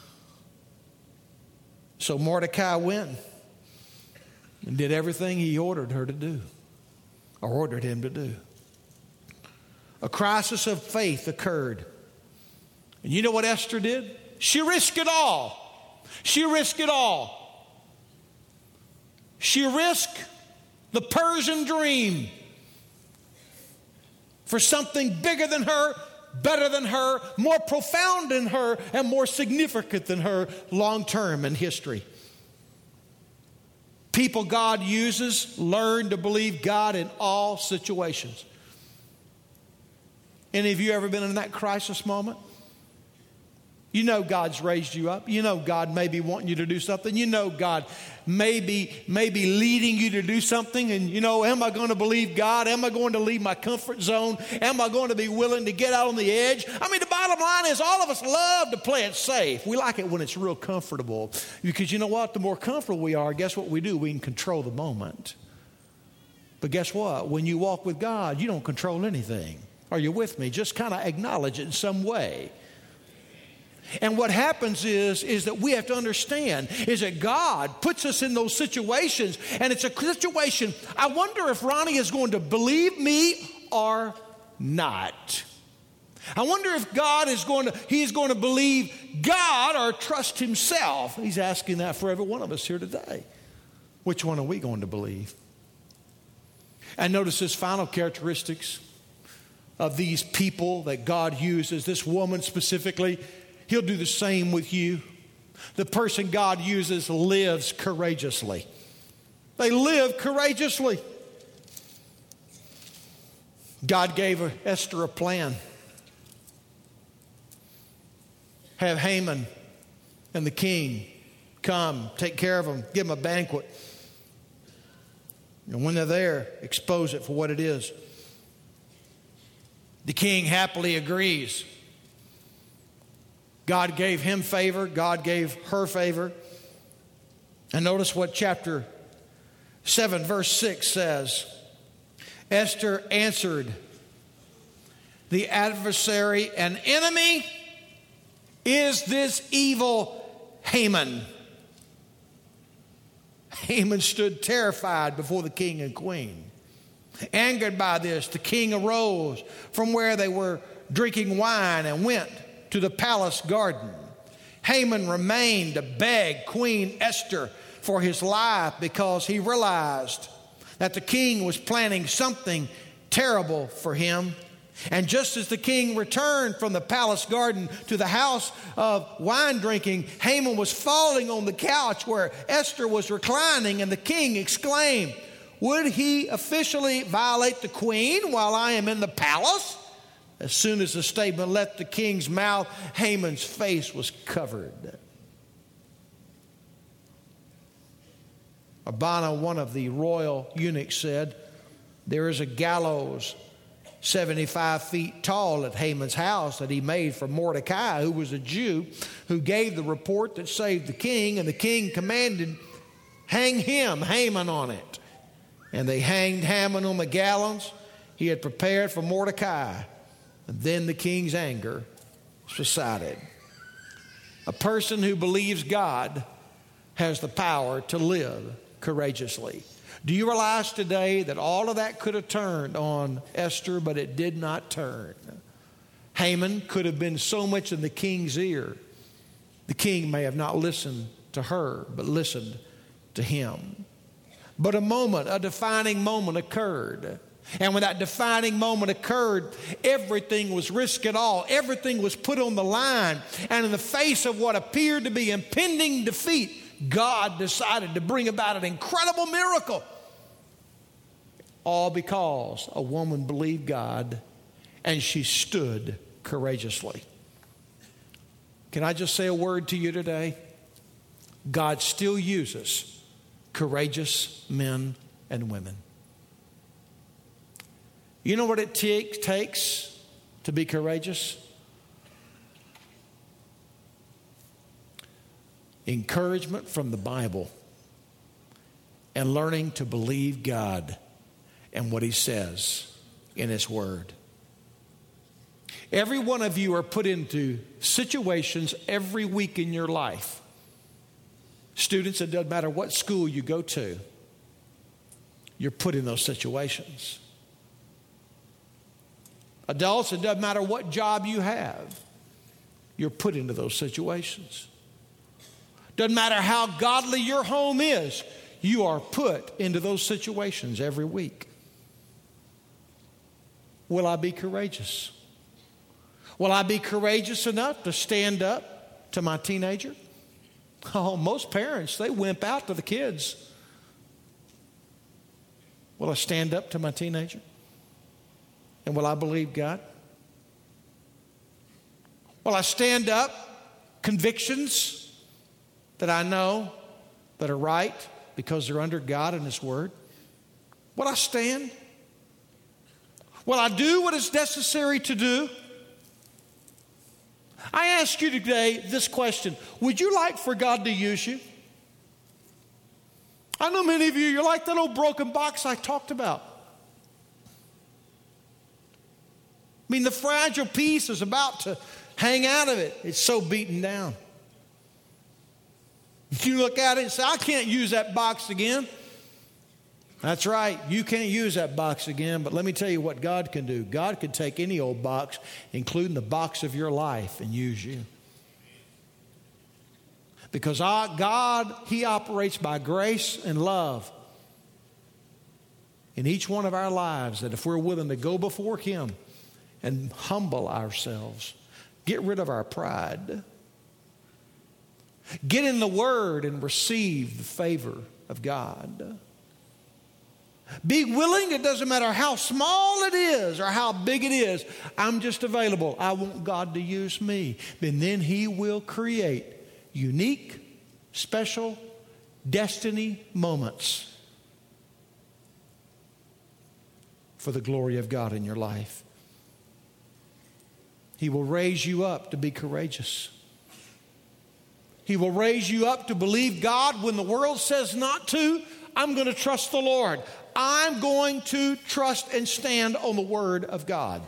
So Mordecai went and did everything he ordered her to do, or ordered him to do. A crisis of faith occurred. And you know what Esther did? She risked it all. She risked it all. She risked the Persian dream for something bigger than her, better than her, more profound than her, and more significant than her long term in history. People God uses learn to believe God in all situations. Any of you ever been in that crisis moment? You know God's raised you up. You know God may be wanting you to do something. You know God may be, may be leading you to do something. And you know, am I going to believe God? Am I going to leave my comfort zone? Am I going to be willing to get out on the edge? I mean, the bottom line is all of us love to play it safe. We like it when it's real comfortable. Because you know what? The more comfortable we are, guess what we do? We can control the moment. But guess what? When you walk with God, you don't control anything. Are you with me? Just kind of acknowledge it in some way. And what happens is, is that we have to understand is that God puts us in those situations, and it's a situation, I wonder if Ronnie is going to believe me or not. I wonder if God is going to, he's going to believe God or trust himself. He's asking that for every one of us here today. Which one are we going to believe? And notice his final characteristics of these people that God uses, this woman specifically. He'll do the same with you. The person God uses lives courageously. They live courageously. God gave Esther a plan. Have Haman and the king come, take care of them, give them a banquet. And when they're there, expose it for what it is. The king happily agrees. God gave him favor. God gave her favor. And notice what chapter seven, verse six says. Esther answered, the adversary and enemy is this evil Haman. Haman stood terrified before the king and queen. Angered by this, the king arose from where they were drinking wine and went to the palace garden. Haman remained to beg Queen Esther for his life because he realized that the king was planning something terrible for him. And just as the king returned from the palace garden to the house of wine drinking, Haman was falling on the couch where Esther was reclining, and the king exclaimed, would he officially violate the queen while I am in the palace? As soon as the statement left the king's mouth, Haman's face was covered. Abana, one of the royal eunuchs, said, there is a gallows seventy-five feet tall at Haman's house that he made for Mordecai, who was a Jew, who gave the report that saved the king, and the king commanded, hang him, Haman, on it. And they hanged Haman on the gallows he had prepared for Mordecai. And then the king's anger subsided. A person who believes God has the power to live courageously. Do you realize today that all of that could have turned on Esther, but it did not turn? Haman could have been so much in the king's ear. The king may have not listened to her, but listened to him. But a moment, a defining moment occurred. And when that defining moment occurred, everything was risked it all. Everything was put on the line. And in the face of what appeared to be impending defeat, God decided to bring about an incredible miracle. All because a woman believed God and she stood courageously. Can I just say a word to you today? God still uses courageous men and women. You know what it t- takes to be courageous? Encouragement from the Bible and learning to believe God and what He says in His Word. Every one of you are put into situations every week in your life. Students, it doesn't matter what school you go to, you're put in those situations. Adults, it doesn't matter what job you have, you're put into those situations. Doesn't matter how godly your home is, you are put into those situations every week. Will I be courageous? Will I be courageous enough to stand up to my teenager? Oh, most parents, they wimp out to the kids. Will I stand up to my teenager? And will I believe God? Will I stand up convictions that I know that are right because they're under God and His Word? Will I stand? Will I do what is necessary to do? I ask you today this question. Would you like for God to use you? I know many of you, you're like that old broken box I talked about. I mean, the fragile piece is about to hang out of it. It's so beaten down. You look at it and say, I can't use that box again. That's right. You can't use that box again. But let me tell you what God can do. God can take any old box, including the box of your life, and use you. Because our God, He operates by grace and love in each one of our lives, that if we're willing to go before Him and humble ourselves, get rid of our pride, get in the Word and receive the favor of God. Be willing, it doesn't matter how small it is or how big it is. I'm just available. I want God to use me. And then He will create unique, special, destiny moments for the glory of God in your life. He will raise you up to be courageous. He will raise you up to believe God when the world says not to. I'm going to trust the Lord. I'm going to trust and stand on the Word of God.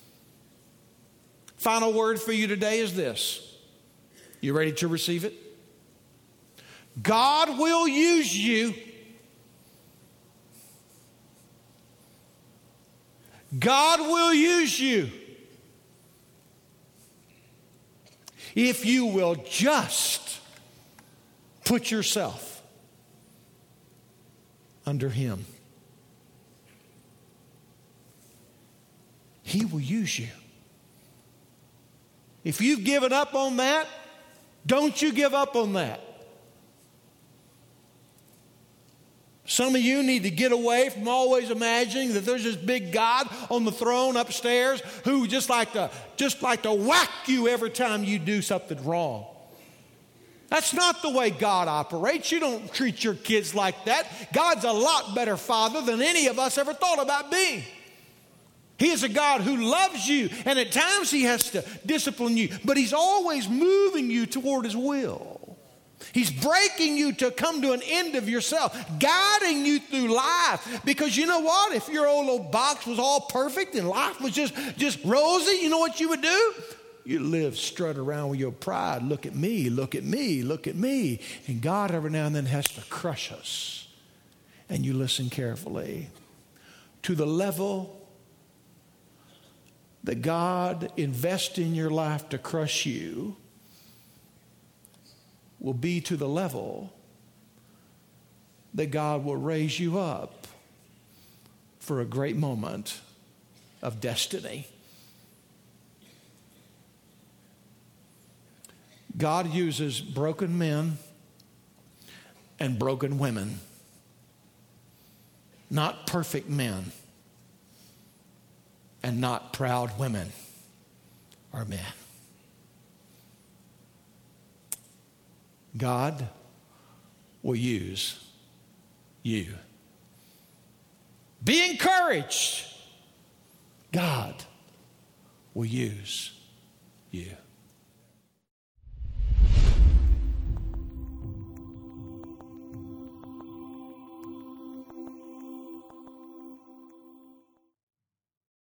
Final word for you today is this. You ready to receive it? God will use you. God will use you if you will just put yourself under Him. He will use you. If you've given up on that, don't you give up on that. Some of you need to get away from always imagining that there's this big God on the throne upstairs who just like to just like to whack you every time you do something wrong. That's not the way God operates. You don't treat your kids like that. God's a lot better father than any of us ever thought about being. He is a God who loves you, and at times He has to discipline you, but He's always moving you toward His will. He's breaking you to come to an end of yourself, guiding you through life. Because you know what? If your old little box was all perfect and life was just, just rosy, you know what you would do? You live strut around with your pride. Look at me, look at me, look at me. And God every now and then has to crush us. And you listen carefully to the level that God invests in your life to crush you will be to the level that God will raise you up for a great moment of destiny. God uses broken men and broken women, not perfect men and not proud women or men. God will use you. Be encouraged. God will use you.